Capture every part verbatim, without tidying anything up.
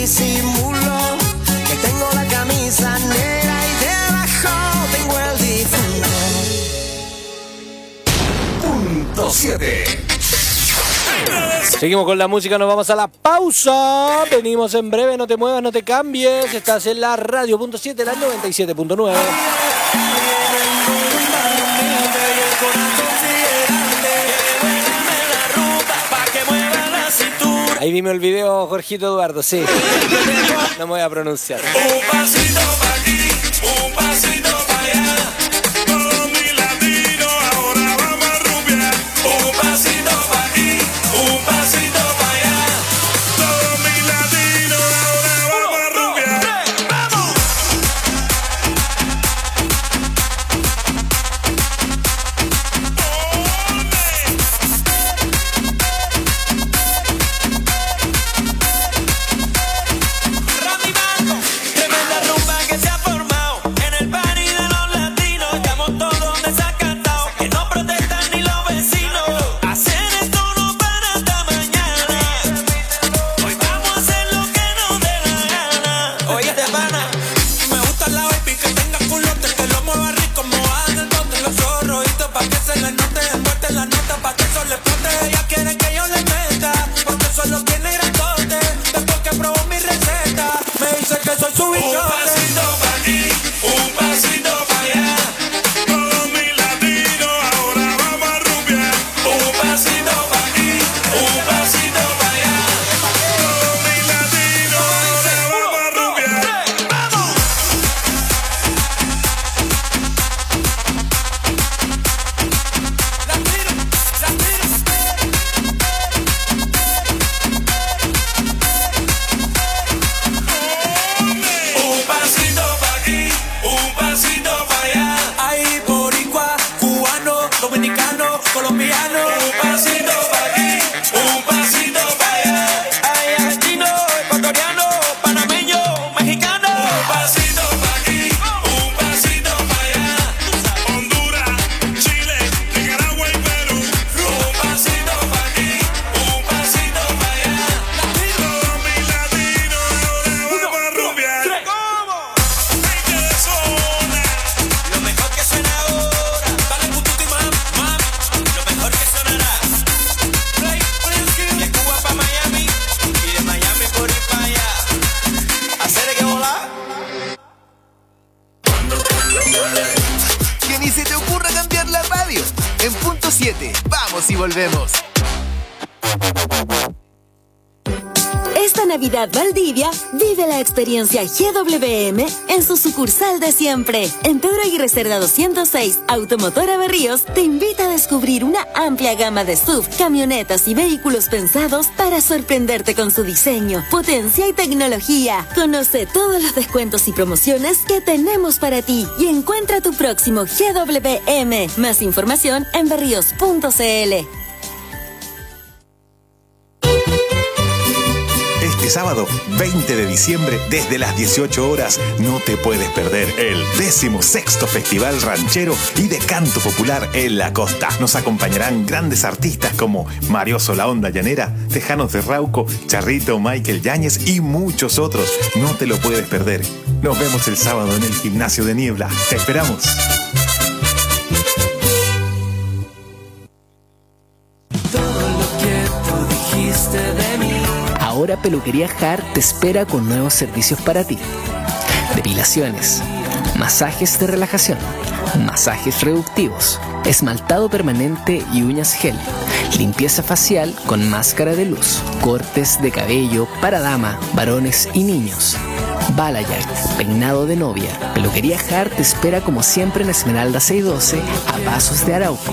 disimulo que tengo la camisa negra y debajo tengo el difunto. Punto siete. Seguimos con la música, nos vamos a la pausa. Venimos en breve, no te muevas, no te cambies. Estás en la radio punto siete, la noventa y siete punto nueve. Ahí vimos el video, Jorgito Eduardo, sí. No me voy a pronunciar. Un pasito para aquí, un pasito para allá. Todos mis latinos ahora vamos a rumbear. Un pasito para aquí, un pasito para allá. Todos mis latinos ahora vamos a rumbear. ¡Vamos! Tremenda rumba que se ha formado en el party de los latinos. Estamos todos desacatados, que no protestan ni los vecinos. Hacer esto no para hasta mañana. Hoy vamos a hacer lo que nos dé la gana. Oye, de pana, me gusta la baby que tenga culote, que lo mueva rico, mojada en el bote. Los zorroitos pa' que se les note, envuelta en la nota pa' que eso le explote. Ella quiere que yo le meta, porque solo tiene grandote. Después que probó mi receta, me dice que soy su bichote. Un pasito pa' aquí, un pasito pa' allá. Todos mis latinos ahora vamos a rumbear. Un pasito pa' aquí, un pasito pa' allá. Todos mis latinos ahora vamos a rumbear. ¡Vamos! Un pasito pa' aquí, un pasito pa' allá. Ahí boricua, cubano, dominicano, colombiano. Un pasito pa' aquí, un pasito pa' allá. Ahí argentino, ecuatoriano, panameño, mexicano. Un pasito pa' aquí, un pasito pa' allá. Honduras, Chile, Nicaragua y Perú. Un pasito pa' aquí, un pasito pa' allá. Todos mis latinos ahora vamos a rumbear. Gente de zona, lo mejor que suena ahora. Dale pututi mam, mam, lo mejor que sonará. Play, play, de Cuba pa' Miami y de Miami por ir pa' allá. Hacer que volar. Que ni se te ocurra cambiar la radio. En punto siete, vamos y volvemos. Esta Navidad Valdivia, vive la experiencia G W M en su sucursal de siempre. En Pedro Aguirre Cerda doscientos seis, Automotora Berríos te invita a descubrir una amplia gama de S U V, camionetas y vehículos pensados para sorprenderte con su diseño, potencia y tecnología. Conoce todos los descuentos y promociones que tenemos para ti y encuentra tu próximo G W M. Más información en berríos punto c l. Este sábado, veinte de diciembre, desde las dieciocho horas, no te puedes perder el decimosexto Festival Ranchero y de Canto Popular en la Costa. Nos acompañarán grandes artistas como Marioso La Onda Llanera, Tejanos de Rauco, Charrito, Michael Yáñez y muchos otros. No te lo puedes perder. Nos vemos el sábado en el Gimnasio de Niebla. Te esperamos. Ahora Peluquería Hart te espera con nuevos servicios para ti. Depilaciones, masajes de relajación, masajes reductivos, esmaltado permanente y uñas gel, limpieza facial con máscara de luz, cortes de cabello para dama, varones y niños. Balayage, peinado de novia. Peluquería Hart te espera como siempre en Esmeralda seiscientos doce, a pasos de Arauco.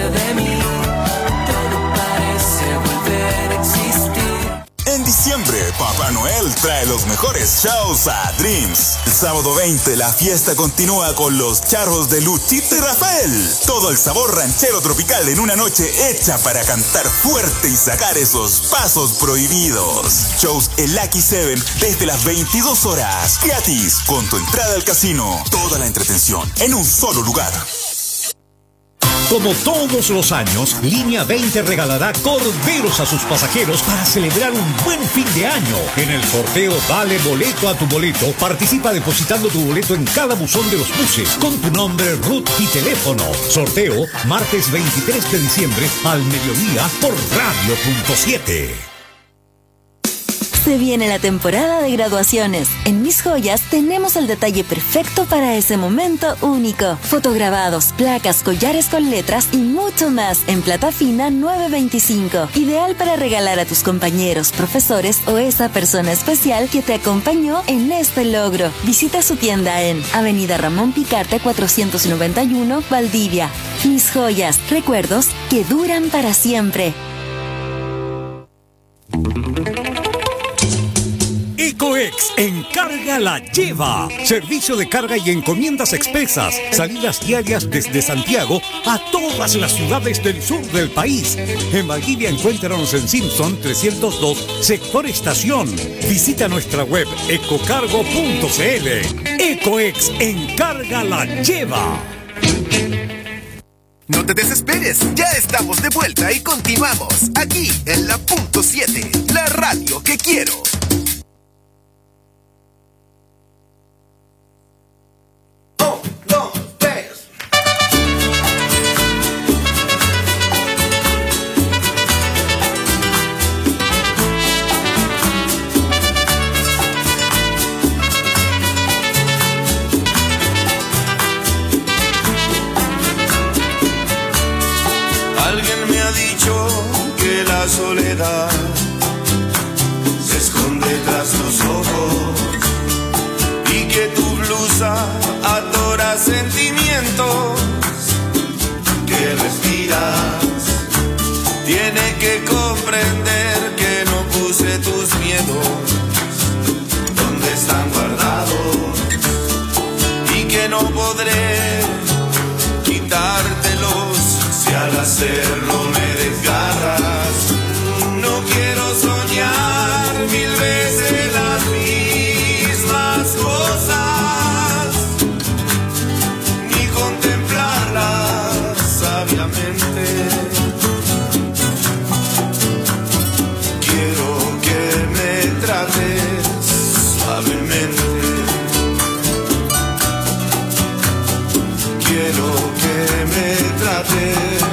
En diciembre, Papá Noel trae los mejores shows a Dreams. El sábado veinte, la fiesta continúa con los charros de Luchito y Rafael. Todo el sabor ranchero tropical en una noche hecha para cantar fuerte y sacar esos pasos prohibidos. Shows en Lucky Seven desde las veintidós horas. Gratis, con tu entrada al casino. Toda la entretención en un solo lugar. Como todos los años, Línea veinte regalará corderos a sus pasajeros para celebrar un buen fin de año. En el sorteo Dale Boleto a tu Boleto, participa depositando tu boleto en cada buzón de los buses con tu nombre, route y teléfono. Sorteo martes veintitrés de diciembre al mediodía por Radio punto siete. Se viene la temporada de graduaciones. En Mis Joyas tenemos el detalle perfecto para ese momento único. Fotograbados, placas, collares con letras y mucho más en plata fina nueve veinticinco. Ideal para regalar a tus compañeros, profesores o esa persona especial que te acompañó en este logro. Visita su tienda en Avenida Ramón Picarte cuatrocientos noventa y uno, Valdivia. Mis Joyas, recuerdos que duran para siempre. Ecoex Encarga la Lleva. Servicio de carga y encomiendas expresas. Salidas diarias desde Santiago a todas las ciudades del sur del país. En Valdivia encuéntranos en Simpson trescientos dos, sector estación. Visita nuestra web ecocargo punto cl. Ecoex Encarga la Lleva. No te desesperes, ya estamos de vuelta y continuamos aquí en la punto siete, la radio que quiero. La soledad se esconde tras los ojos y que tu blusa atora sentimientos que respiras. Tiene que comprender que no puse tus miedos donde están guardados y que no podré quitártelos si al hacerlo me desgarras. No quiero soñar mil veces las mismas cosas, ni contemplarlas sabiamente. Quiero que me trates suavemente. Quiero que me trates.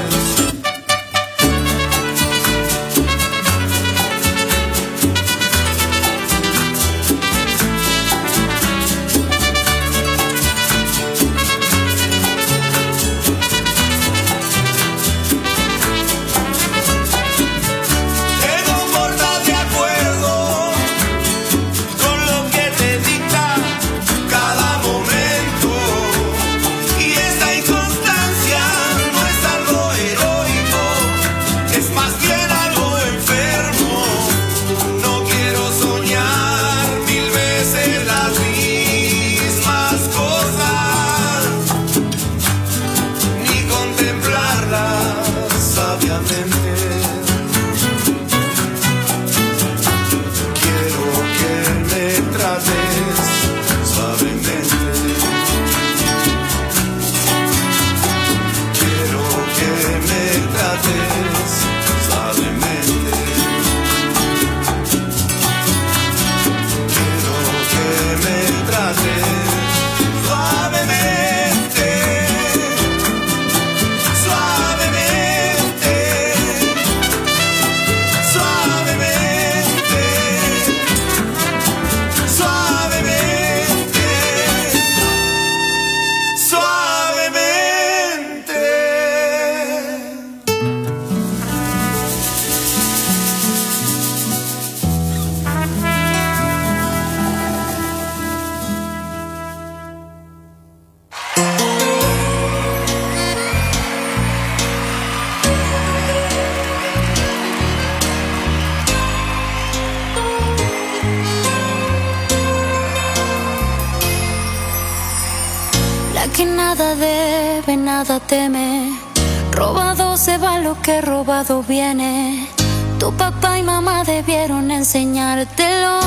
nada debe, nada teme. Robado se va lo que robado viene. Tu papá y mamá debieron enseñártelo.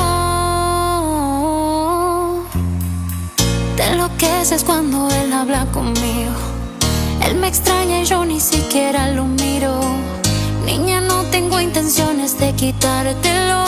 Te enloqueces cuando él habla conmigo. Él me extraña y yo ni siquiera lo miro. Niña, no tengo intenciones de quitártelo,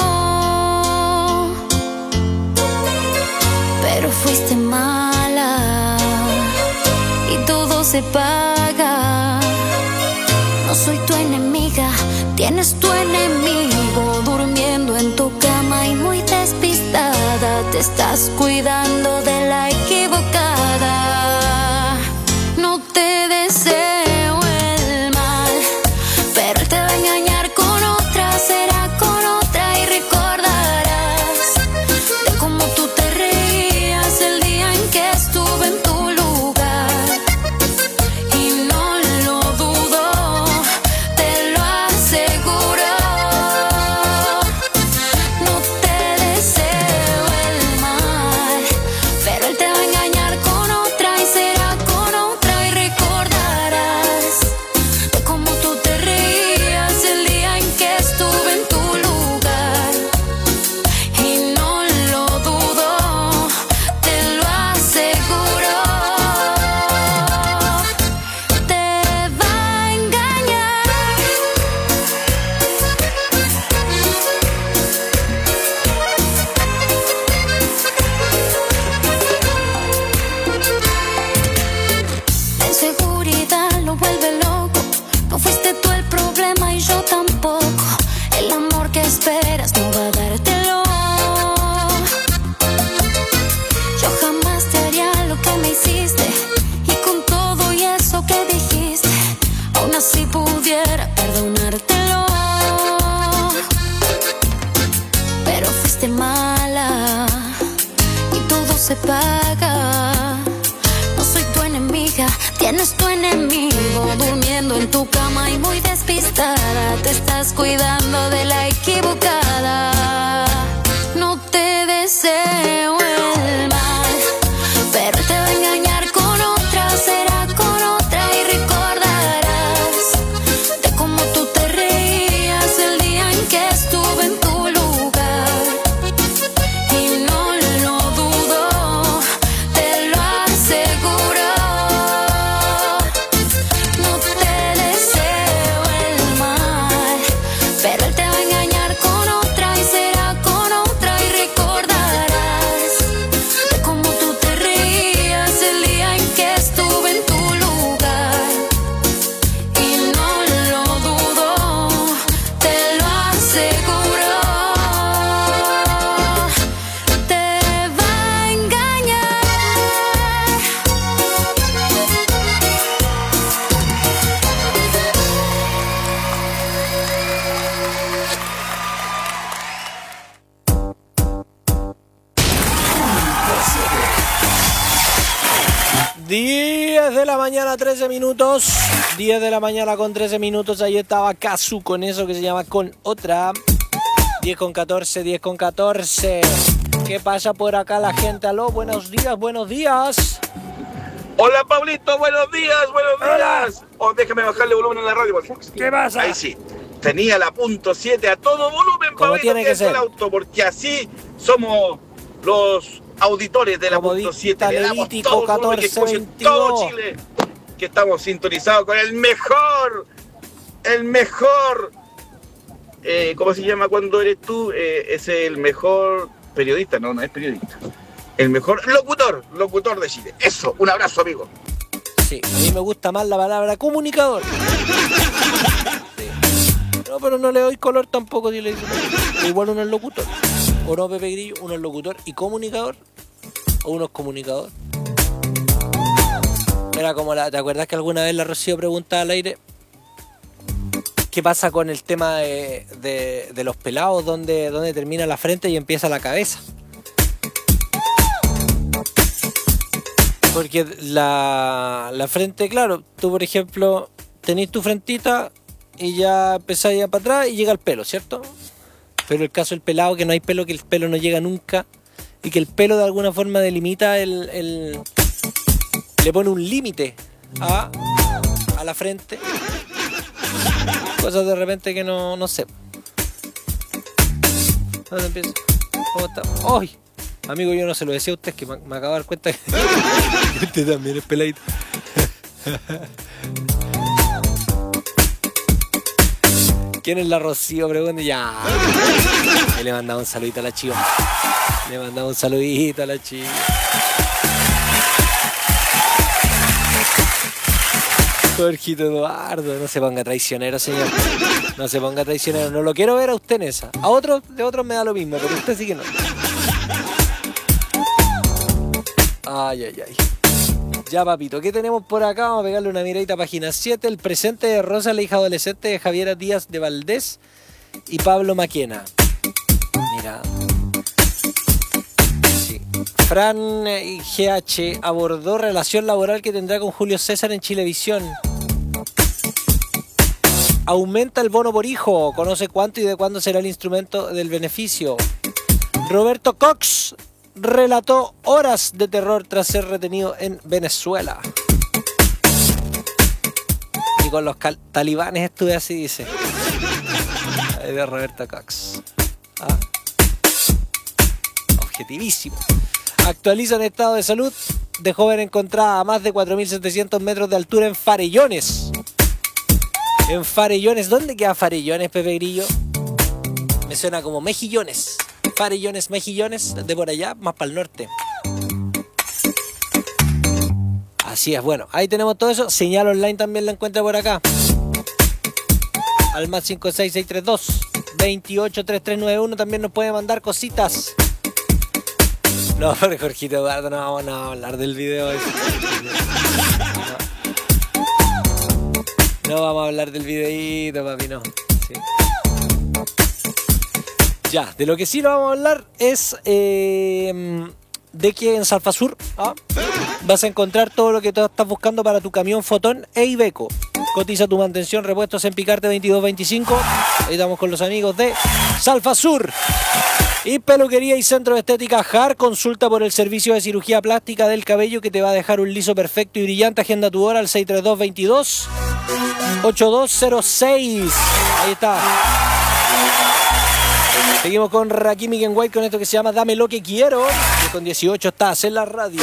pero fuiste mala y todo se paga. No soy tu enemiga, tienes tu enemigo durmiendo en tu cama y muy despistada. Te estás cuidando de la equivocada. No te deseo el mal, pero él te va a engañar con otra, será con otra y recordarás de cómo tú te reías el día en que estuve en tu lugar. Y no lo dudo, te lo aseguro. No te deseo el mal, pero él te va a engañar con otra y será con otra y recordarás de cómo tú te reías el día en que estuve en tu lugar. Y no lo dudo, te lo aseguro. Te va a engañar. La inseguridad lo vuelve loco. No fuiste tú el problema y yo tampoco. El amor que esperas no va a dártelo. Yo jamás te haría lo que me hiciste, y con todo y eso que dijiste, aún así pudiera perdonártelo. Pero fuiste mala y todo se paga. No soy tu enemiga, tienes tu enemigo durmiendo en tu cama y muy despistada. Te estás cuidando de la equivocada. No te deseo el mal, pero él te va a engañar con otra, será con otra y recordarás de cómo tú te reías el día en que estuve en tu lugar. Y no lo dudo, te lo aseguro. No te deseo el mal, pero él te va a engañar con otra y será con otra y recordarás de cómo tú te reías el día en que estuve en tu lugar. Y no lo dudo, te lo aseguro. Te va a engañar. diez de la mañana, trece minutos. diez de la mañana con trece minutos. Ahí estaba Kazu con eso que se llama Con Otra. diez con catorce, diez con catorce. ¿Qué pasa por acá la gente? Aló, buenos días, buenos días. Hola, Pablito, buenos días, buenos días. Oh, déjame bajarle volumen a la radio, por favor. ¿Qué pasa? Ahí sí. Tenía la punto siete a todo volumen, Como Pablito, tiene que dentro ser. del auto, porque así somos los auditores de la Como punto dicta siete. Le damos Levítico todo el volumen que catorce, escuchen todo veintidós. Chile, que estamos sintonizados con el mejor, el mejor, eh, ¿cómo se llama cuando eres tú? Eh, es el mejor periodista, no, no es periodista. El mejor locutor, locutor de Chile. Eso, un abrazo, amigo. Sí, a mí me gusta más la palabra comunicador. Sí. No, pero no le doy color tampoco si le digo. Igual uno es locutor. O no, Pepe Grillo, uno es locutor y comunicador. O uno es comunicador. Era como la... ¿Te acuerdas que alguna vez la Rocío preguntaba al aire qué pasa con el tema de, de, de los pelados, donde, donde termina la frente y empieza la cabeza? Porque la, la frente, claro, tú por ejemplo tenés tu frentita y ya empezás a ir para atrás y llega el pelo, ¿cierto? Pero el caso del pelado, que no hay pelo, que el pelo no llega nunca y que el pelo de alguna forma delimita el... el le pone un límite a, a la frente. Cosas de repente que no, no sé. ¿Dónde empieza? ¿Cómo está? ¡Ay! Amigo, yo no se lo decía a usted, que me, me acabo de dar cuenta que usted también es peladito. ¿Quién es la Rocío? Pregunta ya. Ahí le mandaba un saludito a la chiva. Le mandaba un saludito a la chiva. Jorgito Eduardo, no se ponga traicionero, señor. No se ponga traicionero. No lo quiero ver a usted en esa. A otros, de otros me da lo mismo, pero usted sí que no. Ay, ay, ay. Ya, papito, ¿qué tenemos por acá? Vamos a pegarle una miradita a página siete. El presente de Rosa, la hija adolescente de Javiera Díaz de Valdés y Pablo Maquena. Mira. Sí. Fran G H abordó relación laboral que tendrá con Julio César en Chilevisión. Aumenta el bono por hijo. Conoce cuánto y de cuándo será el instrumento del beneficio. Roberto Cox relató horas de terror tras ser retenido en Venezuela. Y con los cal- talibanes estuve así, dice. De Roberto Cox. ¿Ah? Objetivísimo. Actualizan estado de salud de joven encontrada a más de cuatro mil setecientos metros de altura en Farellones. En Farellones. ¿Dónde queda Farellones, Pepe Grillo? Me suena como Mejillones. Farellones, Mejillones, de por allá, más para el norte. Así es, bueno, ahí tenemos todo eso. Señal online también la encuentra por acá. Al más cinco seis seis tres dos, veintiocho treinta y tres noventa y uno también nos puede mandar cositas. No, pero Jorgito Eduardo, no vamos, no vamos a hablar del video ese. No. No vamos a hablar del videíto, papi, no. Sí. Ya, de lo que sí lo vamos a hablar es eh, de que en Salfasur ¿ah? vas a encontrar todo lo que tú estás buscando para tu camión Fotón e Iveco. Cotiza tu mantención, repuestos en Picarte veintidós veinticinco. Ahí estamos con los amigos de Salfasur. Y peluquería y centro de estética Jar. Consulta por el servicio de cirugía plástica del cabello que te va a dejar un liso perfecto y brillante. Agenda tu hora al seis tres dos, veintidós, ochenta y dos cero seis. Ahí está. Seguimos con Rakim y Ken White con esto que se llama Dame lo que quiero. Y con dieciocho estás en la radio.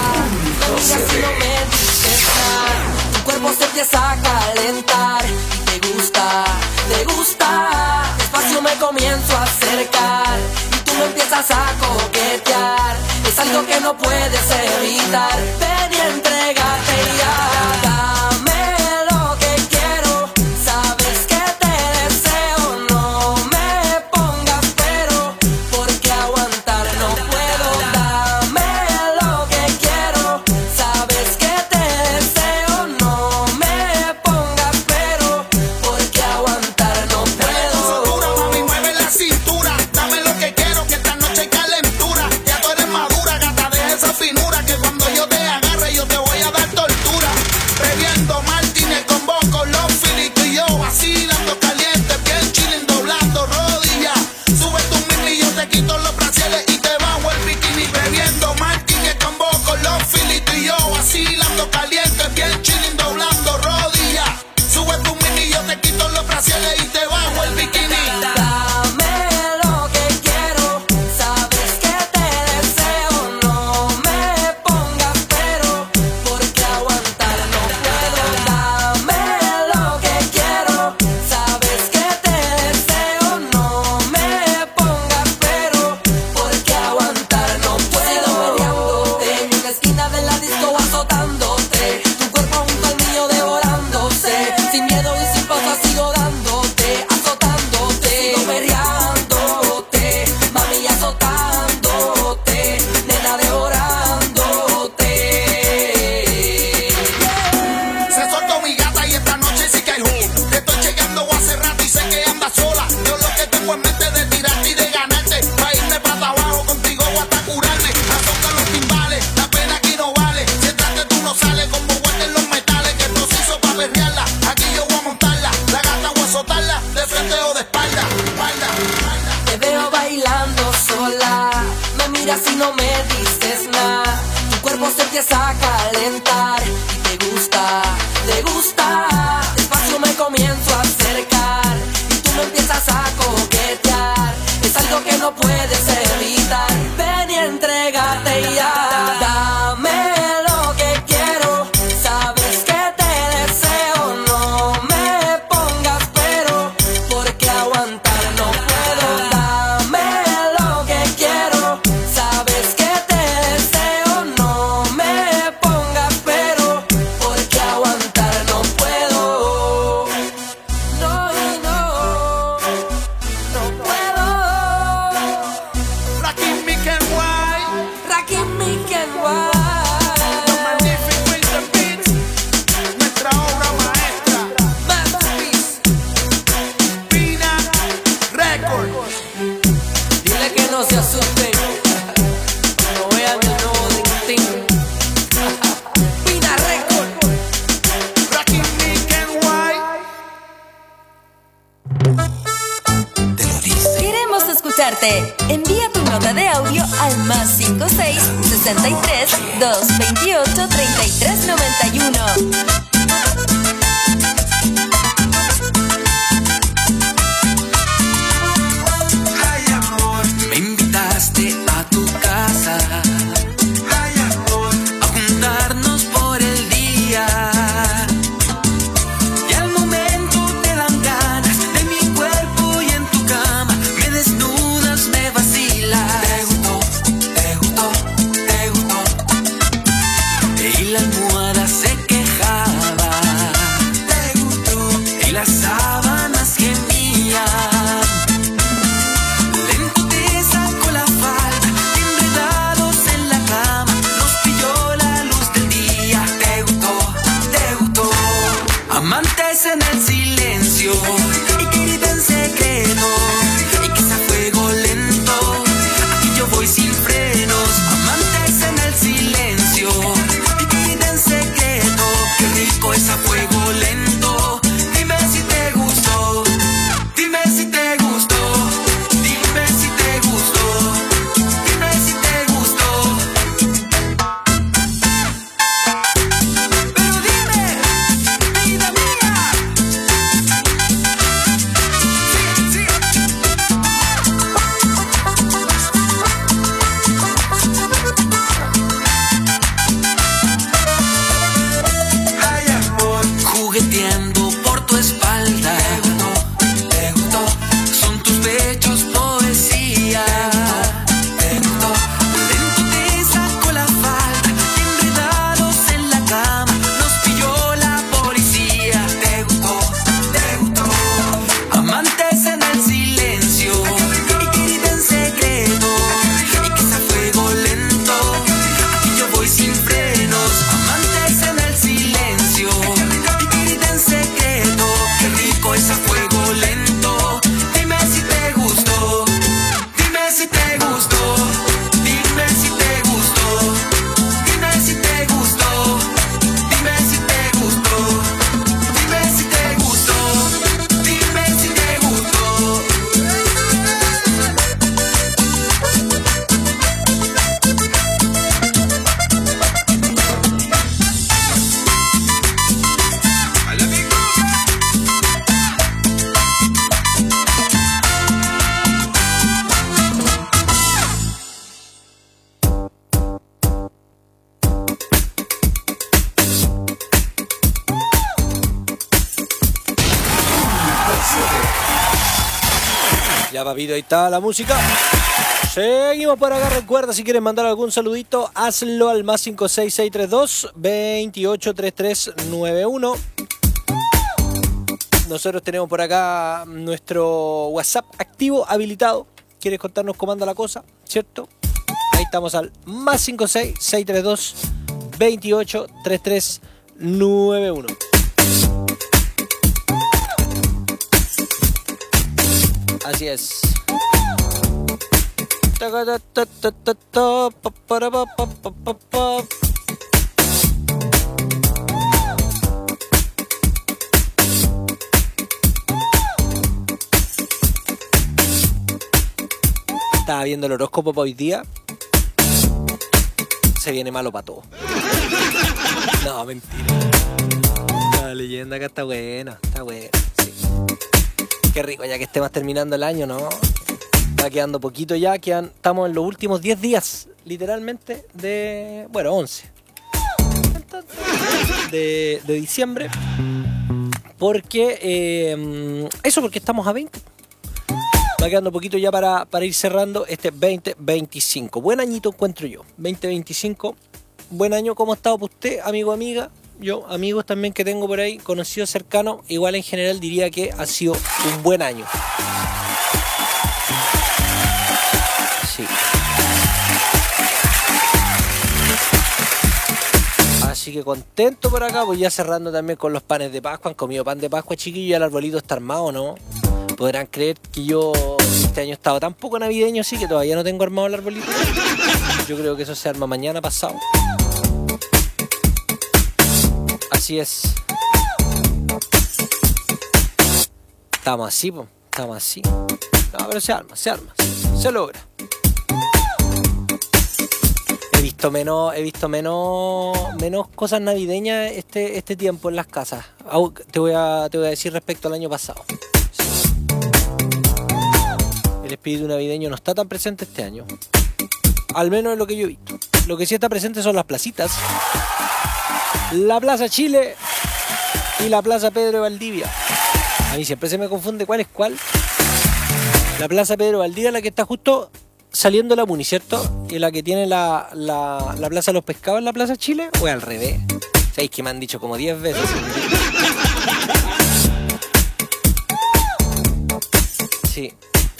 Tu cuerpo se empieza a calentar. Te gusta, te gusta. Despacio me comienzo a acercar. Y tú me empiezas a coquetear. Es algo que no puedes evitar. Ven y entrégate ya. Dame lo que quiero. Sabes que te deseo. No me pongas pero, porque aguantar no puedo. Dame lo que quiero. Sabes que te deseo. No me pongas pero, porque aguantar no puedo. Dura, mami, mueve la cintura. Dame lo que quiero, que esta noche hay calentura. Ya tú eres madura, gata de esa finura. Que cuando yo te agarre yo te voy a dar tortura. Bebiendo Martínez con Boco, los filitos y yo vacilando caliente, bien chilling, doblando rodillas. Sube tu mini y yo te quito los brasiles y te bajo el bikini. Bebiendo Martínez con Boco, los filitos y yo vacilando caliente, bien chilling, doblando rodillas. Sube tu mini y yo te quito los brasiles y te bajo el bikini. Dame lo que quiero, sabes que te deseo. No me pongas pero, porque aguantar no puedo. Dame lo que quiero, sabes que te deseo. No me pongas pero, porque aguantar no puedo. Peleándote en una esquina de la disco azotándote. Tu cuerpo junto al mío devorándose. Sin miedo y sin pausa sigo dándote, azotándote. Sigo peleándote, mami azotándote, nena devorándote. Se soltó mi gata y esta noche sí que hay jugo. Te estoy chequeando hace rato y sé que andas sola. Yo lo que tengo en mente de tirarte y de ganarte. Pa' irme para abajo contigo o hasta curarme. Azota los timbales, la pena aquí no vale. Si entraste tú no sales como en los metales. Que nos hizo pa' perrearla, aquí yo voy a montarla. La gata voy a azotarla, de frente o de espalda, espalda, espalda. Te veo bailando sola, me miras y no me dices nada. Tu cuerpo se empieza a calentar y te gusta, te gusta. Despacio me comienzo a acercar y tú me empiezas a coquetear. Es algo que no puedes evitar. Ven y entrégate ya. Dame lo que quiero, sabes que te deseo. No me pongas pero, porque escucharte. Envía tu nota de audio al más cinco seis, sesenta y tres, doscientos veintiocho, treinta y tres noventa y uno. A tu casa, ay amor, a juntarnos por el día. Y al momento te dan ganas de mi cuerpo y en tu cama me desnudas, me vacilas. Te gustó, te gustó, te gustó. Y la almohada se quejaba. Te gustó. Y las sábanas gemían. Amantes en el silencio y querida en secreto, y que sea fuego lento, aquí yo voy sin frenos. Amantes en el silencio y querida en secreto, qué rico es a fuego lento. Dime si te gustó, dime si te gustó, dime si te gustó, dime si te gustó. Pero dime, vida mía. Sí, sí. Ay, amor, jugueteando por tu espalda. Te gustó, te gustó. Son tus pechos poesía. Te gustó. Lento te saco la falda, enredados en la cama nos pilló la policía. Te gustó, te gustó. Amantes en el silencio y querida en secreto, y que sea fuego lento, aquí yo voy sin frenos. Amantes en el silencio y querida en secreto, qué rico es a fuego lento. Dime si te gustó, dime si te gustó, dime si te gustó, dime si te gustó, dime si te gustó, dime si te gustó, dime si te gustó. Ya, papito, ahí está la música. Seguimos por acá. Recuerda, si quieres mandar algún saludito, hazlo al más cinco seis, seis tres dos, veintiocho, treinta y tres noventa y uno. Nosotros tenemos por acá nuestro WhatsApp activo, habilitado. ¿Quieres contarnos cómo anda la cosa? ¿Cierto? Ahí estamos al más cinco seis, seis tres dos, veintiocho, treinta y tres noventa y uno. Así es. Estaba viendo el horóscopo para hoy día. Se viene malo para todo. No, mentira. La leyenda acá está buena, está buena. Sí. Qué rico, ya que estemos terminando el año, ¿no? Va quedando poquito ya, quedan, estamos en los últimos diez días, literalmente, de... bueno, once. De, de diciembre. Porque... Eh, eso porque estamos a veinte. Va quedando poquito ya para, para ir cerrando este veinte veinticinco. Buen añito encuentro yo. veinte veinticinco. Buen año. ¿Cómo ha estado para usted, amigo, amiga? Yo, amigos también que tengo por ahí, conocidos cercanos, igual en general diría que ha sido un buen año. Sí. Así que contento por acá, pues ya cerrando también con los panes de Pascua. Han comido pan de Pascua, chiquillos, y el arbolito está armado, ¿no? Podrán creer que yo este año he estado tan poco navideño, sí, que todavía no tengo armado el arbolito. Yo creo que eso se arma mañana pasado. Así es. Estamos así, po. Estamos así. No, pero se arma, se arma, se logra. He visto menos, he visto menos, menos cosas navideñas este, este tiempo en las casas. Au- Te voy a, te voy a decir respecto al año pasado. El espíritu navideño no está tan presente este año. Al menos en lo que yo he visto. Lo que sí está presente son las placitas. La Plaza Chile y la Plaza Pedro de Valdivia. A mí siempre se me confunde cuál es cuál. La Plaza Pedro de Valdivia es la que está justo saliendo la Muni, ¿cierto? Y la que tiene la, la, la Plaza de los Pescados en la Plaza Chile, o al revés. ¿Sabéis que me han dicho como diez veces? Sí.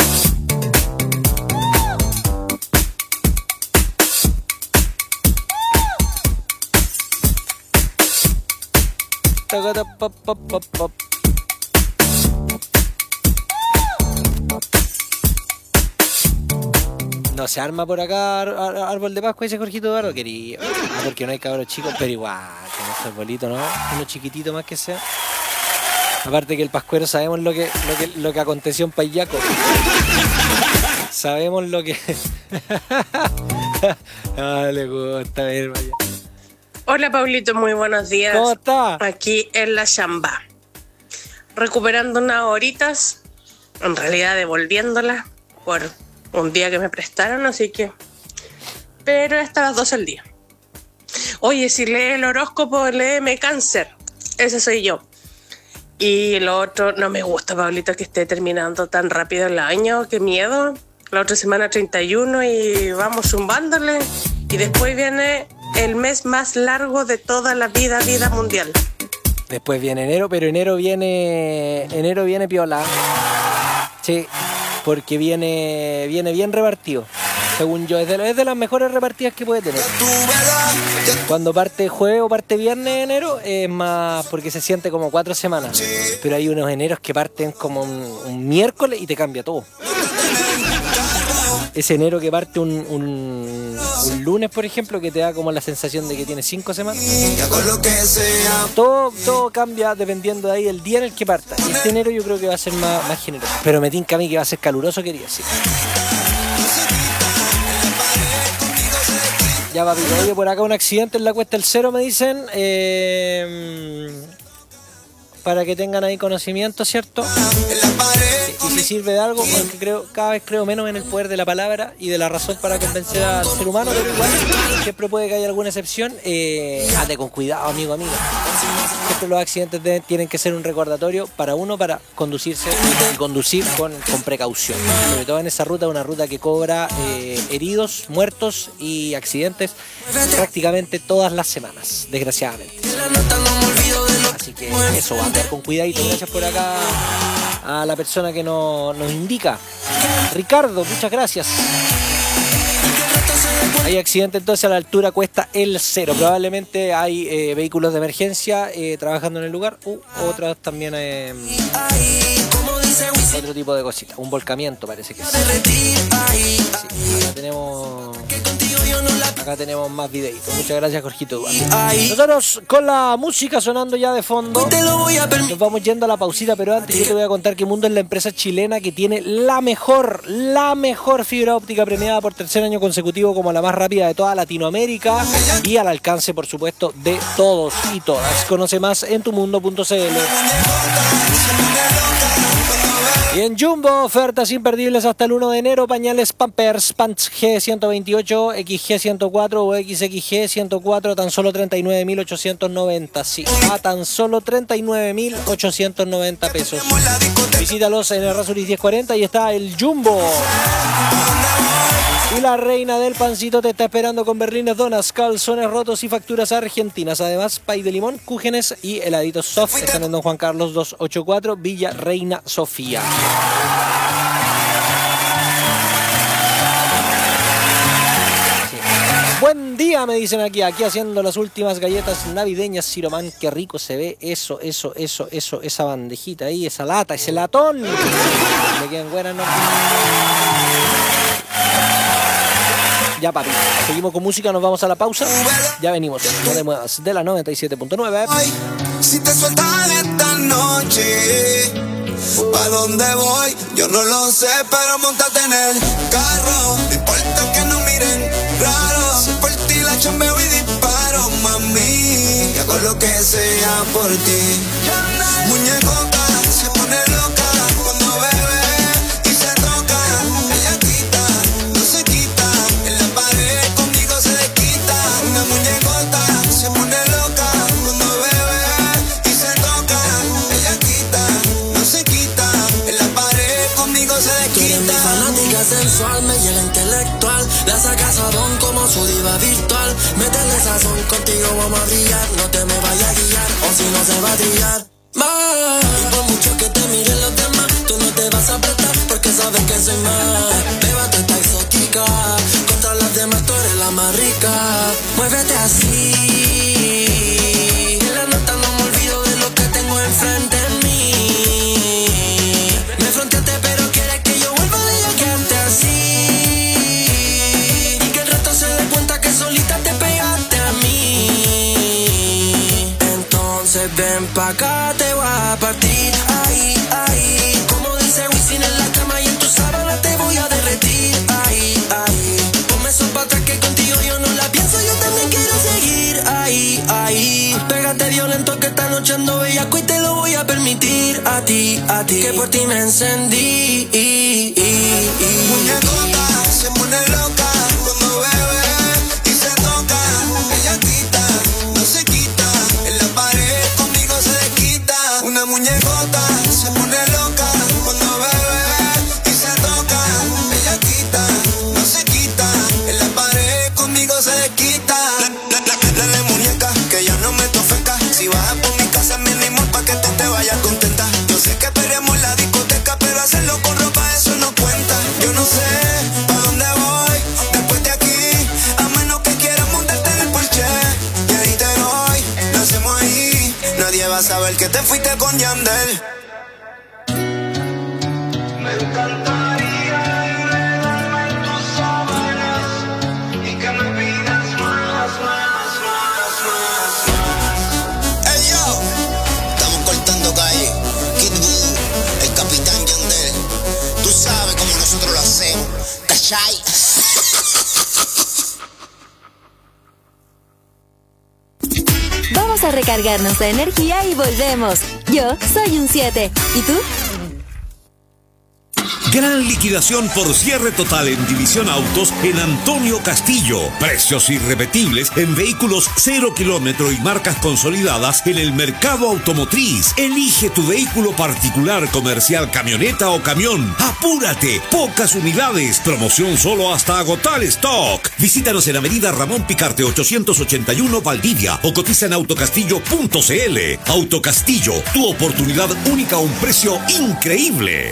Pop, pop, pop, pop. No se arma por acá ar- ar- árbol de Pascua, dice Jorgito Eduardo, querido. Ah, porque no hay cabros chicos, pero igual, que no es arbolito, ¿no? Uno chiquitito más que sea. Aparte que el pascuero sabemos lo que, lo que, lo que aconteció en Payaco. Sabemos lo que... Ah, le gusta ver, vaya. Hola Pablito, muy buenos días. ¿Cómo está? Aquí en la chamba. Recuperando unas horitas, en realidad devolviéndolas por un día que me prestaron, así que... Pero hasta las doce del día. Oye, si lee el horóscopo, léeme cáncer. Ese soy yo. Y lo otro, no me gusta, Pablito, que esté terminando tan rápido el año. Qué miedo. La otra semana treinta y uno y vamos zumbándole. Y después viene el mes más largo de toda la vida, vida mundial. Después viene enero, pero enero viene... Enero viene piola. Sí, porque viene, viene bien repartido. Según yo, es de, es de las mejores repartidas que puede tener. Cuando parte jueves o parte viernes de enero, es más porque se siente como cuatro semanas. Pero hay unos eneros que parten como un, un miércoles y te cambia todo. Ese enero que parte un, un, un lunes, por ejemplo, que te da como la sensación de que tiene cinco semanas. Todo, todo cambia dependiendo de ahí el día en el que parta. Y este enero yo creo que va a ser más, más generoso. Pero me tinca a mí que va a ser caluroso, quería decir. Ya, papi, oye, por acá un accidente en la Cuesta del Cero, me dicen. Eh, para que tengan ahí conocimiento, ¿cierto? Y si sirve de algo, porque creo, cada vez creo menos en el poder de la palabra y de la razón para convencer al ser humano, pero igual siempre puede que haya alguna excepción. Eh, ande con cuidado, amigo, amiga. Siempre los accidentes deben- tienen que ser un recordatorio para uno, para conducirse y conducir con, con precaución. Sobre todo en esa ruta, una ruta que cobra eh, heridos, muertos y accidentes prácticamente todas las semanas, desgraciadamente. Así que eso, va a andar con cuidadito. Gracias por acá a la persona que nos, nos indica. Ricardo, muchas gracias. Hay accidente entonces a la altura Cuesta el Cero. Probablemente hay eh, vehículos de emergencia eh, trabajando en el lugar. U otras también eh, otro tipo de cositas. Un volcamiento parece que es. Sí, acá tenemos acá tenemos más videitos. Muchas gracias, Jorgito Eduardo. Nosotros con la música sonando ya de fondo nos vamos yendo a la pausita, pero antes yo te voy a contar que Mundo es la empresa chilena que tiene la mejor, la mejor fibra óptica premiada por tercer año consecutivo como la más rápida de toda Latinoamérica y al alcance, por supuesto, de todos y todas. Conoce más en tumundo punto c l. Y en Jumbo, ofertas imperdibles hasta el uno de enero, pañales Pampers, Pants G ciento veintiocho, X G ciento cuatro o X X G ciento cuatro a tan solo treinta y nueve mil ochocientos noventa, sí, a tan solo treinta y nueve mil ochocientos noventa pesos. Visítalos en el Errázuriz diez cuarenta y está el Jumbo. Y la reina del pancito te está esperando con berlines, donas, calzones rotos y facturas argentinas. Además, pay de limón, cúgenes y heladitos soft. Están en Don Juan Carlos doscientos ochenta y cuatro, Villa Reina Sofía. Sí. Buen día, me dicen aquí, aquí haciendo las últimas galletas navideñas. Siromán, qué rico se ve eso, eso, eso, eso, esa bandejita ahí, esa lata, ese latón. Me quedan buenas, ¿no? Ya, papi, seguimos con música, nos vamos a la pausa. Ya venimos, no te muevas, de la noventa y siete punto nueve. Si te sueltas esta noche, ¿Pa' dónde voy? Yo no lo sé, pero montate en el carro. No importa que no miren raro. Si por ti la chambeo y disparo, mami. Hago lo que sea por ti. Muñecota se pone loca cuando bebe y se toca. Ella quita, no se quita. En la pared conmigo se desquita. Una muñecota se pone loca cuando bebe y se toca. Ella quita, no se quita. En la pared conmigo se desquita. Mi fanática sensual, me llega intelectual. La saca sabón como su diva virtual. Métele sazón, contigo vamos a brillar. No te me vayas a guiar, o si no se va a trillar. Más. Y por mucho que te miren los demás, tú no te vas a apretar porque sabes que soy más. Bébate esta exótica, contra las demás tú eres la más rica. Muévete así. En la nota no me olvido de lo que tengo enfrente de mí. Me fronteaste pero quieres que yo vuelva de ella que antes así. Y que el resto se dé cuenta que solita te pegaste a mí. Entonces ven pa' acá, te voy a partir. Ahí, ahí. Como dice Wisin en la cama y en tu sábana te voy a derretir. Ahí, ahí. Ponme eso pa' atrás que contigo yo no la pienso, yo también quiero seguir. Ahí, ahí. Pégate violento que esta noche ando bellaco y te lo voy a permitir. A ti, a ti. Que por ti me encendí. Muñecota se pone loca cuando bebe y se toca. Ella quita, no se quita. En la pared conmigo se desquita. Una muñecota se pone loca cuando bebe y se toca. Ella quita, no se quita. En la pared conmigo se desquita. Dale muñeca, que ya no me te ofenca. Si vas por mi casa mínimo pa' que tú te vayas contenta. Yo sé que esperemos la discoteca, pero hacerlo con ropa eso no cuenta. Yo no sé pa' dónde voy después de aquí, a menos que quieras montarte en el Porsche. Y ahí te doy, lo hacemos ahí. Nadie va a saber que te fuiste con Yandel. Me encantaría enredarme en tus sábanas y que me pidas más, más, más, más, más. Hey yo, estamos cortando calle. Kid Voodoo, el capitán Yandel. Tú sabes cómo nosotros lo hacemos, ¿cachai? Vamos a recargarnos de energía y volvemos. Yo soy un siete. ¿Y tú? Gran liquidación por cierre total en División Autos en Antonio Castillo. Precios irrepetibles en vehículos cero kilómetro y marcas consolidadas en el mercado automotriz. Elige tu vehículo particular, comercial, camioneta o camión. ¡Apúrate! Pocas unidades. Promoción solo hasta agotar stock. Visítanos en Avenida Ramón Picarte ochocientos ochenta y uno Valdivia o cotiza en autocastillo punto cl. Autocastillo, tu oportunidad única a un precio increíble.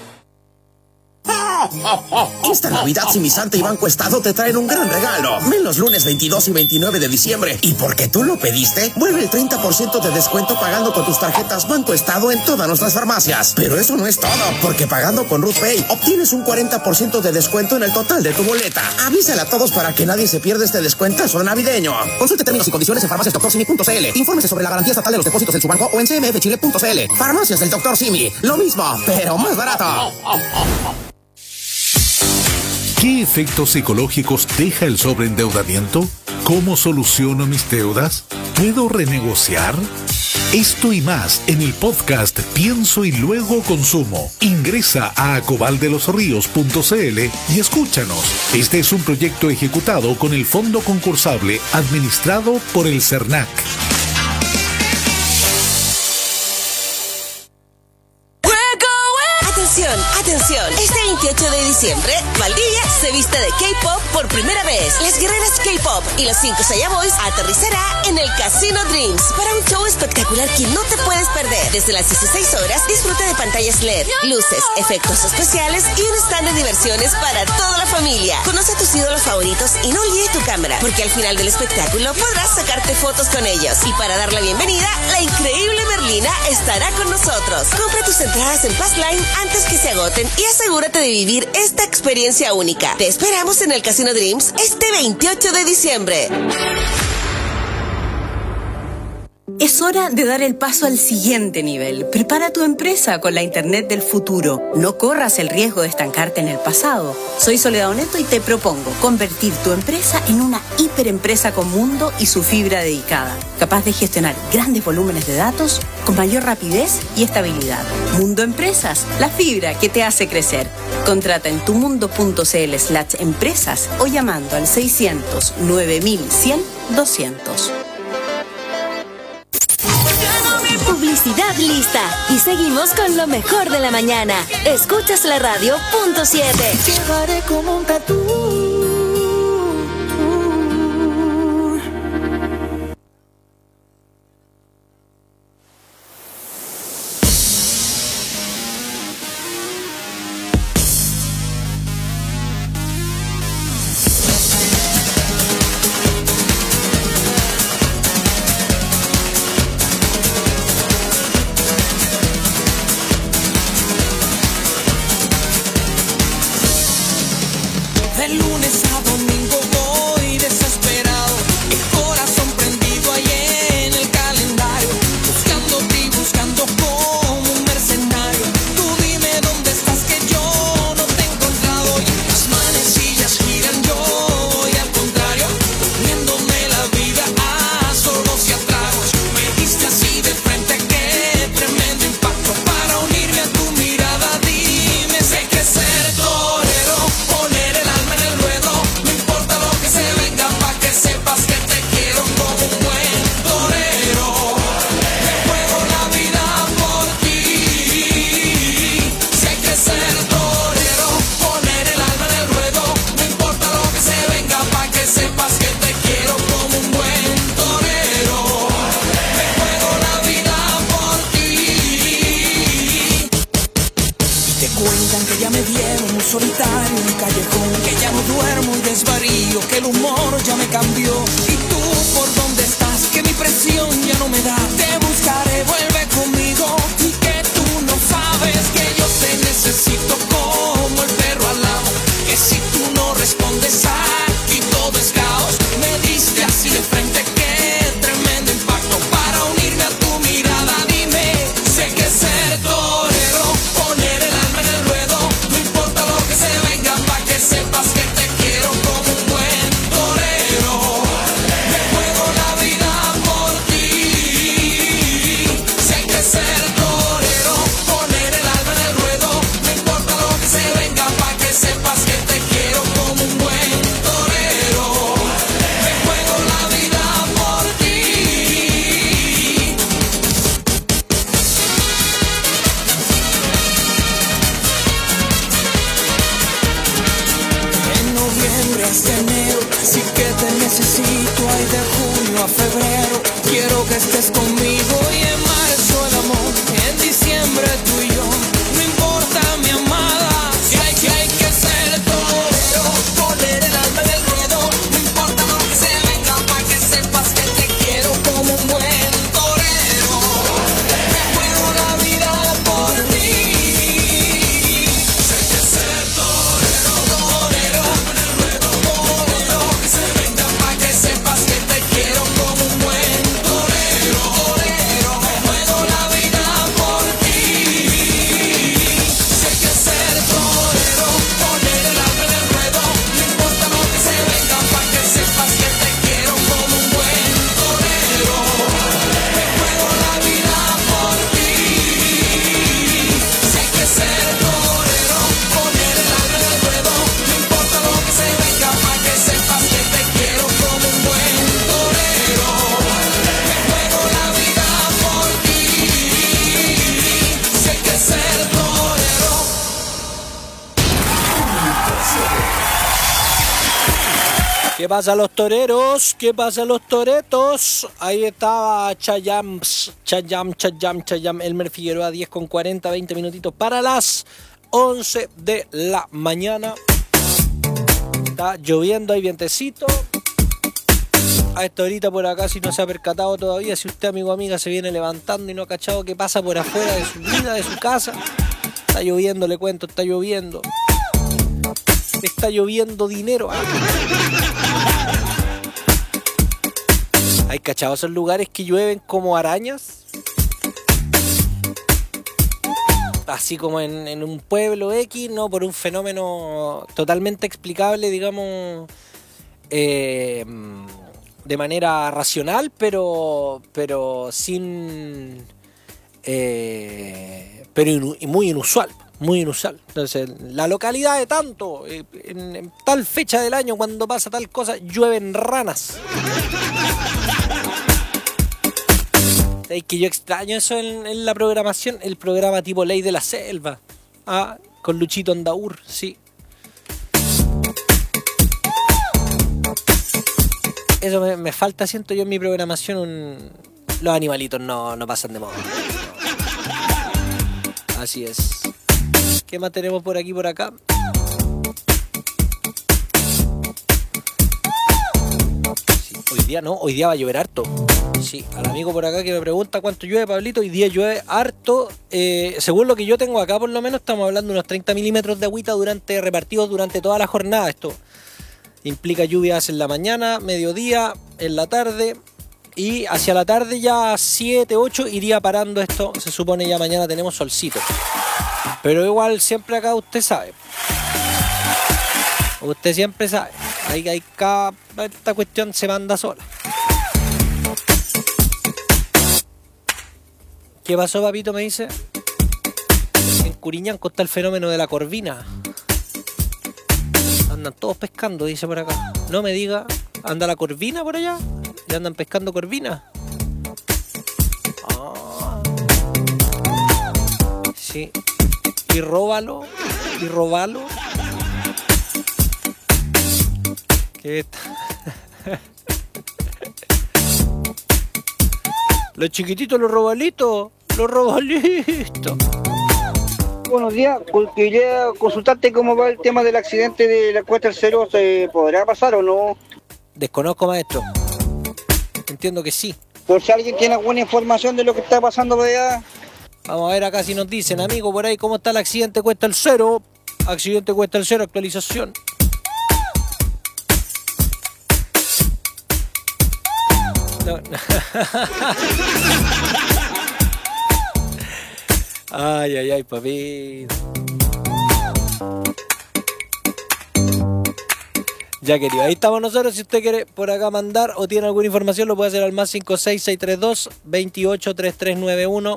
Esta Navidad, si mi Santa y Banco Estado te traen un gran regalo. Ven los lunes veintidós y veintinueve de diciembre. Y porque tú lo pediste, vuelve el treinta por ciento de descuento pagando con tus tarjetas Banco Estado en todas nuestras farmacias. Pero eso no es todo, porque pagando con Ruth Pay obtienes un cuarenta por ciento de descuento en el total de tu boleta. Avísale a todos para que nadie se pierda este descuentazo navideño. Consulte términos y condiciones en farmacias doctor simi punto cl. Infórmese sobre la garantía estatal de los depósitos en su banco o en c m f chile punto c l. Farmacias del doctor Simi. Lo mismo, pero más barato. ¿Qué efectos psicológicos deja el sobreendeudamiento? ¿Cómo soluciono mis deudas? ¿Puedo renegociar? Esto y más en el podcast Pienso y Luego Consumo. Ingresa a acobaldelosríos punto cl y escúchanos. Este es un proyecto ejecutado con el fondo concursable administrado por el CERNAC. Atención, atención. Este veintiocho de diciembre, Valdivia se viste de K-pop por primera vez. Las guerreras K-pop y los cinco Saya Boys aterrizará en el Casino Dreams para un show espectacular que no te puedes perder. Desde las dieciséis horas, disfruta de pantallas L E D, luces, efectos especiales y un stand de diversiones para toda la familia. Conoce a tus ídolos favoritos y no olvides tu cámara, porque al final del espectáculo podrás sacarte fotos con ellos. Y para dar la bienvenida, la increíble Merlina estará con nosotros. Compra tus entradas en Passline antes que se agoten y asegúrate de vivir esta experiencia única. Te esperamos en el Casino Dreams este veintiocho de diciembre. Es hora de dar el paso al siguiente nivel. Prepara tu empresa con la Internet del futuro. No corras el riesgo de estancarte en el pasado. Soy Soledad Oneto y te propongo convertir tu empresa en una hiperempresa con mundo y su fibra dedicada, capaz de gestionar grandes volúmenes de datos con mayor rapidez y estabilidad. Mundo Empresas, la fibra que te hace crecer. Contrata en tumundo.cl slash empresas o llamando al seiscientos nueve mil cien doscientos. Publicidad lista. Y seguimos con lo mejor de la mañana. Escuchas la radio punto siete. Llevaré como un tatú. De lunes a domingo voy desesperado, el corazón prendido ahí en el calendario, buscándote y buscando como un mercenario. Tú dime dónde estás que yo no te he encontrado. Y las manecillas giran, yo voy al contrario, poniéndome la vida a sorbos y a tragos. Me diste así de frente, qué tremendo impacto para unirme a tu mirada. Dime, sé que ser torero, poner el alma en el ruedo, no importa lo que se venga, pa' que sepas que te quiero como un buen torero. Me juego la vida por ti. Si hay que ser torero, poner el alma en el ruedo, no importa lo que se venga, pa' que sepas que te quiero como un buen torero. Me juego la vida por ti. Y te cuentan que ya me vieron un solitario en un callejón, que ya no duermo y desvarío, que el humor ya me cambió. Y tú, ¿por dónde estás? Que mi presión ya no me da. Te buscaré, vuelve conmigo. Y que tú no sabes que yo te necesito como el perro al lado. Que si tú no respondes aquí todo es caos. Me diste así de frente, qué tremendo impacto para unirme a tu mirada. Dime, sé que ser torero, poner el alma en el ruedo, no importa lo que se venga, pa' que sepas que te quiero como un buen torero. Me juego la vida por ti. Si hay que ser torero, poner el alma en el ruedo, no importa lo que se venga, pa' que sepas que te quiero como un buen torero. Me juego la vida por ti. En noviembre hasta enero, sí que te necesito. Ay, de junio a febrero, quiero que estés conmigo. Y en marzo el amor, en diciembre tú y yo. No importa mi amada, si hay que hay que ser torero, poner el alma en el ruedo, no importa lo que se venga, pa' que sepas que te quiero como un buen torero. Me juego la vida por ti. Si hay que ser torero, torero, torero, que se venga, pa' que sepas que te quiero como un buen torero, torero. Me juego la vida por ti. Si hay que ser torero, poner el alma en el ruedo, no importa lo que se venga, pa' que sepas que te quiero como un buen torero. Me juego la vida por ti. Si hay que ser torero, poner el alma en el ruedo, no importa lo que se venga, pa' que sepas que te quiero como un buen torero. Me juego la vida por ti. Si hay que ser torero. ¿Qué pasa los toreros? ¿Qué pasa los toretos? Ahí estaba Chayam, Chayam, Chayam, Chayam, Elmer Figueroa, diez con cuarenta, veinte minutitos para las once de la mañana. Está lloviendo, hay vientecito. A esta horita por acá, si no se ha percatado todavía, si usted, amigo o amiga, se viene levantando y no ha cachado qué pasa por afuera de su vida, de su casa, está lloviendo, le cuento, está lloviendo. Está lloviendo dinero. ¿Hay cachado esos lugares que llueven como arañas? Así como en, en un pueblo X, ¿no? Por un fenómeno totalmente explicable, digamos, eh, de manera racional, pero, pero sin... Eh, pero inu, muy inusual, muy inusual. Entonces, la localidad de tanto, eh, en, en tal fecha del año, cuando pasa tal cosa, llueven ranas. Es que yo extraño eso en, en la programación, el programa tipo Ley de la Selva, ah, con Luchito Andaur, sí. Eso me, me falta, siento yo en mi programación, un... los animalitos no, no pasan de moda. Así es. ¿Qué más tenemos por aquí, por acá? Sí, hoy día no, hoy día va a llover harto. Sí, al amigo por acá que me pregunta cuánto llueve, Pablito, hoy día llueve harto. Eh, según lo que yo tengo acá, por lo menos, estamos hablando de unos treinta milímetros de agüita durante, repartidos durante toda la jornada. Esto implica lluvias en la mañana, mediodía, en la tarde. Y hacia la tarde ya siete, ocho iría parando esto. Se supone ya mañana tenemos solcito. Pero igual siempre acá usted sabe. Usted siempre sabe. Hay, hay cada, esta cuestión se manda sola. ¿Qué pasó, papito? Me dice. En Curiñanco está el fenómeno de la corvina. Andan todos pescando, dice por acá. No me diga. ¿Anda la corvina por allá? ¿Y andan pescando corvina? Ah. Sí. Y róbalo. Y róbalo. ¿Qué está? Los chiquititos, los robalitos. Los robalitos. Buenos días, quería consultarte cómo va el tema del accidente de la Cuesta del Cero. ¿Se podrá pasar o no? Desconozco, maestro. Entiendo que sí. Por si alguien tiene alguna información de lo que está pasando por allá. Vamos a ver acá si nos dicen, amigo, por ahí cómo está el accidente Cuesta el Cero. Accidente Cuesta el Cero, actualización. No, no. Ay, ay, ay, papito. Ya, querido, ahí estamos nosotros. Si usted quiere por acá mandar o tiene alguna información, lo puede hacer al más cinco seis seis tres dos, veintiocho, treinta y tres noventa y uno.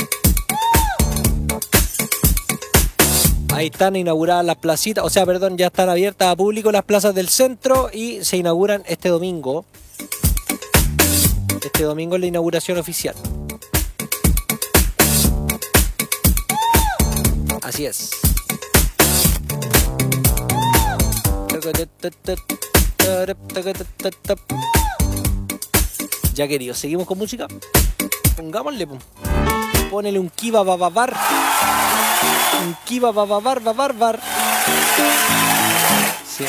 Ahí están inauguradas las placitas, o sea, perdón, ya están abiertas a público las plazas del centro y se inauguran este domingo. Este domingo es la inauguración oficial. Así es. Ya, querido, seguimos con música. Pongámosle, pum. Ponele un kiba bababar. Un kiba bababar babarbar. Sí.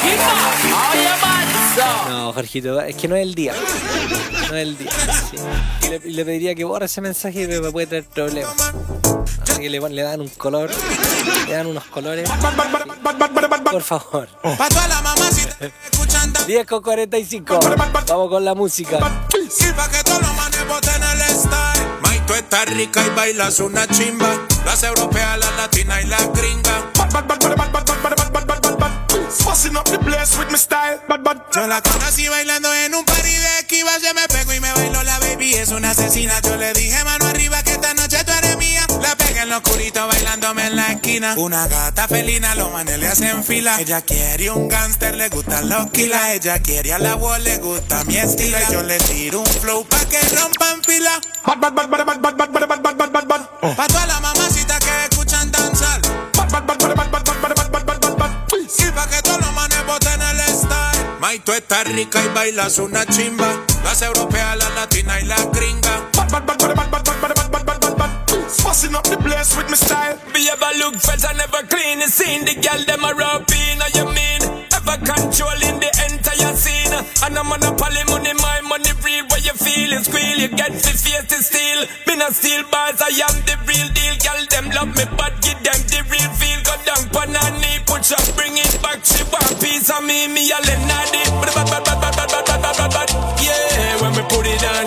No, Jorgito, es que no es el día. No es el día. Sí. Y le, le pediría que borre ese mensaje y me puede traer problemas. Así que le, le dan un color, le dan unos colores. Sí. Por favor. diez con cuarenta y cinco. Vamos con la música. Silva que todos los manes boten el style. May, tú estás rica y bailas una chimba. Las europeas, las latinas y las gringas. Fussing up the place with my style. Yo la conocí bailando en un party de esquivas. Yo me pego y me bailo, la baby es una asesina. Yo le dije mano arriba que esta noche tú eres mía. La pegué en lo oscurito bailándome en la esquina. Una gata felina, los manes le hacen fila. Ella quiere un gangster, le gustan los kilas. Ella quiere a la voz, le gusta mi estilo. Y yo le tiro un flow pa' que rompan fila. Bad, bad, bad, bad, bad, bad, bad, bad, bad, bad, bad, bad. Pa' todas las mamacitas que escuchan danzar. Bad, bad, bad, bad, bad, bad, bad, bad, bad, bad, bad, bad. Y pa' que todos los manes boten el style. May, tú estás rica y bailas una chimba. Las europeas, las latinas y las gringas. Bad, bad, bad, bad, bad, bad, bad, bad, bad, bad, bad, bad. Fussing up the place with my style. Be ever look fresh and never clean. You seen the girl them a rapping, or you mean? Ever controlling the entire scene. And I'm on a poly money, my money real. What you feel is squeal, you get this face to steal. Me not steal bars, I am the real deal. Girl them love me, but give them the real feel. Go down pan her knee, put up, bring it back. She want piece of me, me a Lenadi. Yeah, when we put it on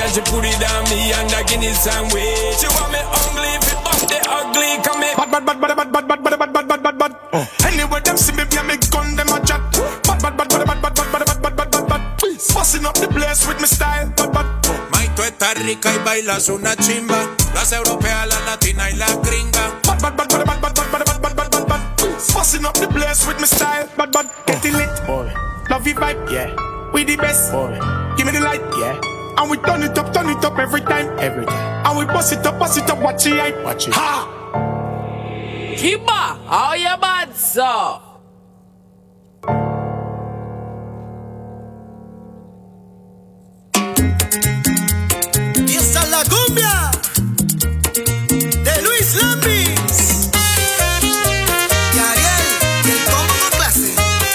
and she put it on me and a Guinness sandwich. She want me ugly, fit up the ugly, come me bad, bad, bad, bad, bad, bad, bad, bad, bad, bad, bad, bad, bad. Anyway, them see me, be a me gun, them a chat. Bad, bad, bad, bad, bad, bad, bad, bad, bad, bad, bad, bad, bad. Busting up the place with me style, bad, bad. Mai, tú estás rica y bailas una chimba. Las europeas, la latina y la gringa. Bad, bad, bad, bad, bad, bad, bad, bad, bad, bad, bad, bad. Busting up the place with me style, bad, bad. Getting lit, boy. Love you vibe, yeah. We the best, boy. Give me the light, yeah. And we turn it up, turn it up every time, every time. And we bust it up, bust it up, watch it, hype. Watch it. Ha! Kiba, how you bad, sir? Y esta es la cumbia de Luis Lambis y Ariel, y el combo con clase.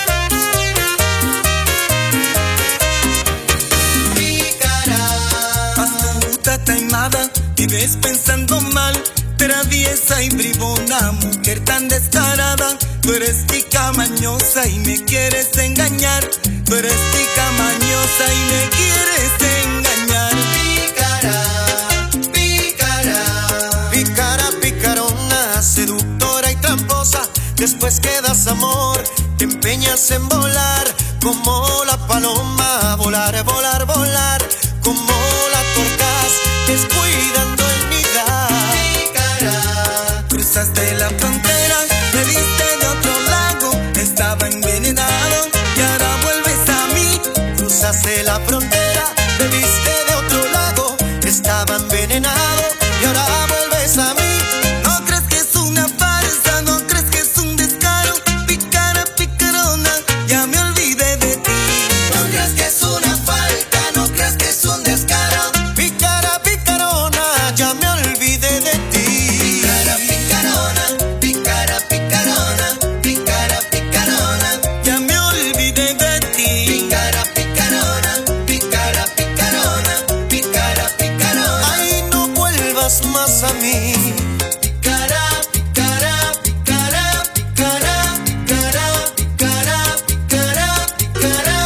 Pícara, astuta, taimada, vives pensando mal, traviesa y bribona, mujer tan descarada. Tú eres tica mañosa y me quieres engañar. Tú eres tica mañosa y me quieres engañar. Pícara, pícara, pícara, picarona, seductora y tramposa. Después que das amor, te empeñas en volar como la paloma. Volar, volar, volar, como la torcas, descuidando el nidal. Pícara, cruzaste la frontera, me viste de otro lago, estaba envenenado y ahora vuelves a mí. Cruzaste la frontera, me viste de otro lago, estaba envenenado y ahora vuelves a mí. No crees que es una farsa, no crees que es un descaro. Pícara, picarona, ya me olvidé de ti. No crees que es una falta, no crees que es un descaro. Pícara, picarona, ya me olvidé de ti. Pícara, picarona, pícara, picarona, pícara, picarona, ya me olvidé de ti. Pícara, picarona, pícara, picarona, pícara, picarona. Ay, no vuelvas más a mí. Pícara, pícara, pícara, pícara, pícara, pícara, pícara, pícara.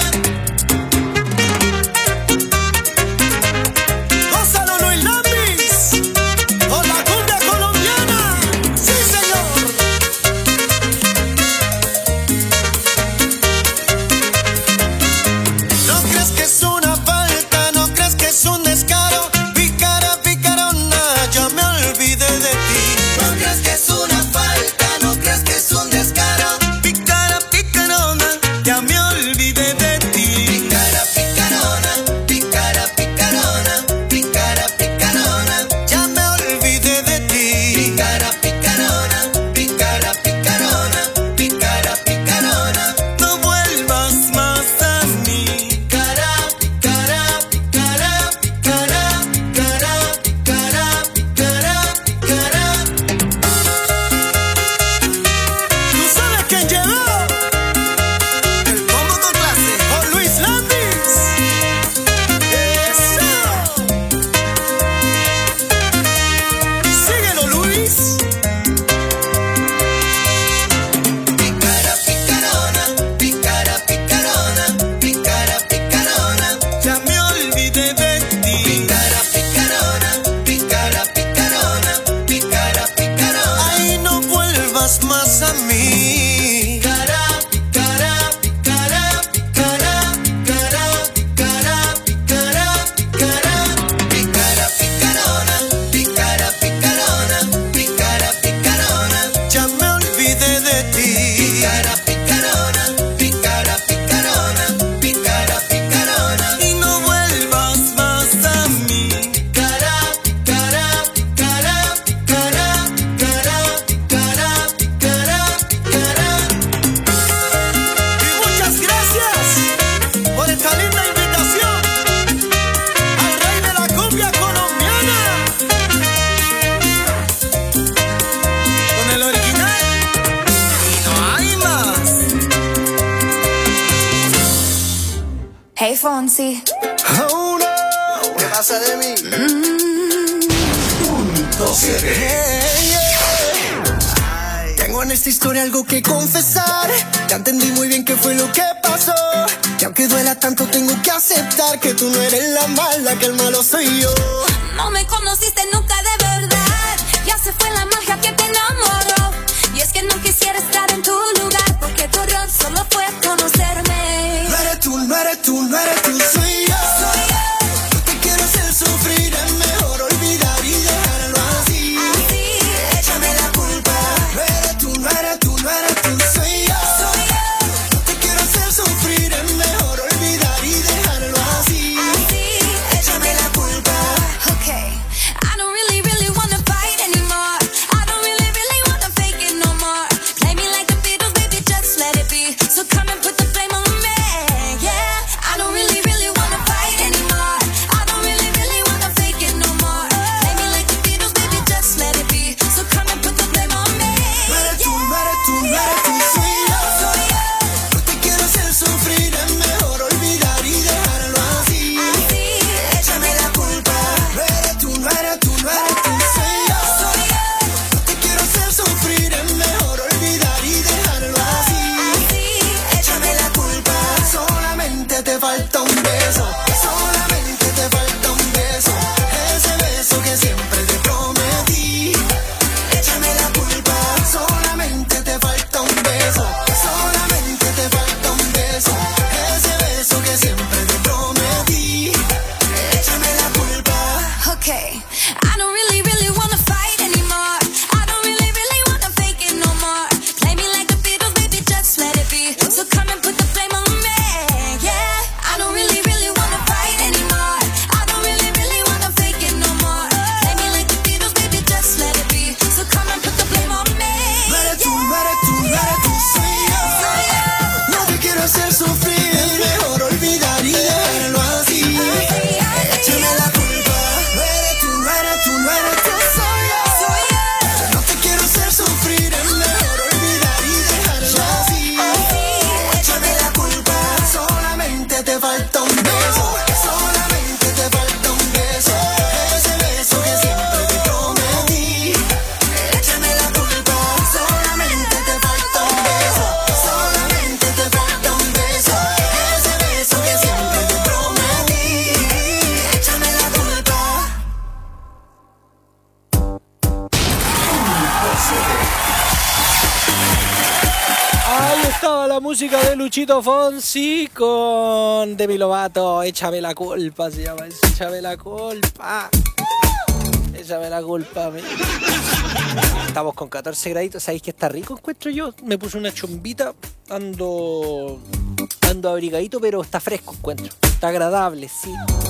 Gózalo, Luis Lambis, con la cumbia colombiana. Sí, señor. No crees que es una falta, no crees que es un descaro. Pícara, picarona, ya me olvidé de ti. No crees que es una falta, no crees que es un descaro. Pícara, picarona, ya me olvidé de ti. Pícara, picarona, pícara, picarona, pícara, picarona, ya me olvidé de ti. Pícara, picarona, pícara, picarona, pícara, picarona, no vuelvas más a mí. Pícara, pícara, pícara, pícara, pícara, pícara, pícara, pícara. ¿Tú sabes quién llegó? El combo con clase, con Luis Lambis. ¡Eso! Síguelo, Luis. Pícara, picarona, pícara, picarona, pícara, picarona, ya me olvidé de ti. Pícara, picarona, pícara, picarona, pícara, picarona, ay, no vuelvas más a mí. Pícara, pícara, pícara, pícara, pícara, pícara, pícara, pícara. Pícara, picarona, pícara, picarona, pícara, picarona, ya me olvidé de ti. Pícara, picarona, pícara, picarona, pícara, picarona, y no vuelvas más a mí. Pícara, pícara, pícara, pícara, pícara, pícara, pícara, pícara. Y muchas gracias por esta linda invitación al rey de la cumbia colombiana. Con el original y no hay más. Hey Fonsi. Oh no, ¿qué pasa de mí? Punto siete. Hey, yeah. Tengo en esta historia algo que confesar. Ya entendí muy bien qué fue lo que pasó. Y aunque duela tanto tengo que aceptar que tú no eres la mala, que el malo soy yo. No me conociste nunca de verdad. Ya se fue la magia que te enamoró. Y es que no quisiera estar en tu lugar, porque tu error solo fue conocerme. No eres tú, no eres tú, no eres tú, soy yo. Soy yo. No te quiero hacer sufrir, es mejor olvidar y dejarlo así. Así, échame la culpa. No eres tú, no eres tú, no eres tú, soy yo. Soy yo. No te quiero hacer sufrir, es mejor olvidar y dejarlo así. Así, échame la culpa. Okay, I don't really, really wanna fight anymore. I don't really, really wanna fake it no more. Play me like the Beatles, baby, just let it be. So come and put the blame on me, yeah. I don't really, really wanna fight anymore. I don't really, really wanna fake it no more. Play me like the Beatles, baby, just let it be. So come and put the blame on me. No eres tú, no eres tú, no eres tú, soy yo. Soy yo. No te quiero hacer sufrir, es mejor olvidar y dejarlo así. Así, échame la culpa. No eres tú, no eres tú, no eres tú, soy yo. soy yo. No te quiero hacer sufrir, es mejor olvidar y dejarlo así. Así, Échame la culpa. Solamente te falta un beso. Solamente te falta un beso. Ese beso que siempre te prometí. Échame la culpa. Solamente te falta un beso. Solamente te falta un beso. Ese beso que siempre te prometí. Échame la culpa. Okay, I don't really, really wanna fight anymore. I don't really, really wanna fake it no more. Play me like the Beatles, baby, just let it be. So come and put the blame on me, yeah. I don't really, really wanna fight anymore. I don't really, really wanna fake it no more. Play me like the Beatles, baby, just let it be. So come and put the blame on me. No eres tú, no eres tú, no eres tú, soy yo. No te quiero hacer sufrir, es mejor olvidar y dejarlo así. Échame la culpa. No eres tú, no eres tú, no eres tú, soy yo. No te quiero hacer sufrir, es mejor olvidar y dejarlo así. Échame la culpa. Solamente te falta un beso. Solamente te falta un beso. Ese beso que siempre te prometí. Échame la culpa. Solamente te falta un beso. Solamente te falta un beso. Ese beso que siempre te prometí. Échame la culpa. Ahí estaba la música de Luchito Fonsi con Demi Lovato. Échame la culpa, se llama eso. Échame la culpa. Échame la culpa. Mira. Estamos con catorce graditos. ¿Sabéis que está rico? Encuentro yo. Me puse una chombita. Ando. Ando abrigadito, pero está fresco, encuentro. Está agradable, sí.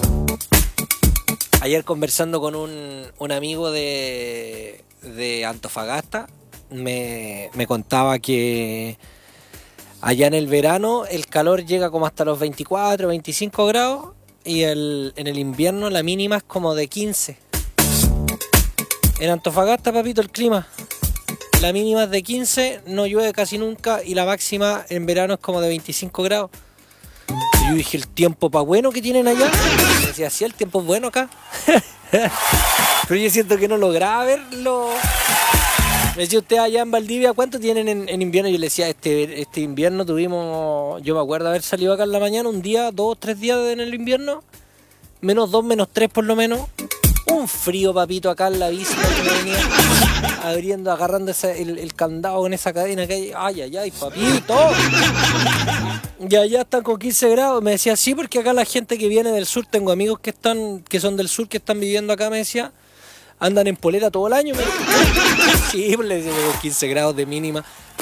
Ayer conversando con un, un amigo de, de Antofagasta, me, me contaba que allá en el verano el calor llega como hasta los veinticuatro, veinticinco grados y el, en el invierno la mínima es como de quince. En Antofagasta, papito, el clima. La mínima es de quince, no llueve casi nunca y la máxima en verano es como de veinticinco grados. Y yo dije, el tiempo pa' bueno que tienen allá. Y decía, sí, el tiempo es bueno acá. Pero yo siento que no lograba verlo. Me decía usted allá en Valdivia, ¿cuánto tienen en, en invierno? Yo le decía, este, este invierno tuvimos, yo me acuerdo haber salido acá en la mañana, un día, dos, tres días en el invierno, menos dos, menos tres por lo menos. Un frío, papito, acá en la bici, que me venía abriendo, agarrando ese, el, el candado con esa cadena que hay. Ay, ay, ay, papito. Y allá están con quince grados. Me decía, sí, porque acá la gente que viene del sur, tengo amigos que están, que son del sur, que están viviendo acá, me decía, andan en polera todo el año. Me decía. Sí, pues le decía, con quince grados de mínima.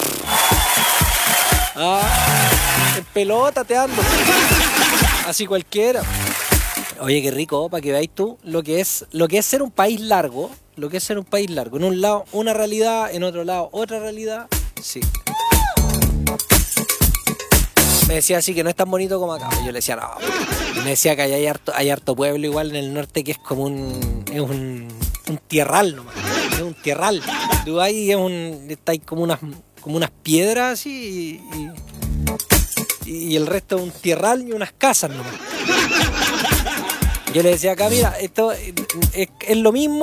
Ah, en pelota te ando. Así cualquiera. Oye, qué rico, para que veáis tú lo que es lo que es ser un país largo, lo que es ser un país largo. En un lado una realidad, en otro lado otra realidad. Sí. Me decía así que no es tan bonito como acá. Yo le decía, no. Me decía que allá hay harto, hay harto pueblo igual en el norte que es como un es un, un tierral nomás. Es un tierral. Tú ahí es un está ahí como unas como unas piedras así y, y, y el resto es un tierral y unas casas nomás. Yo le decía acá, mira, esto es, es lo mismo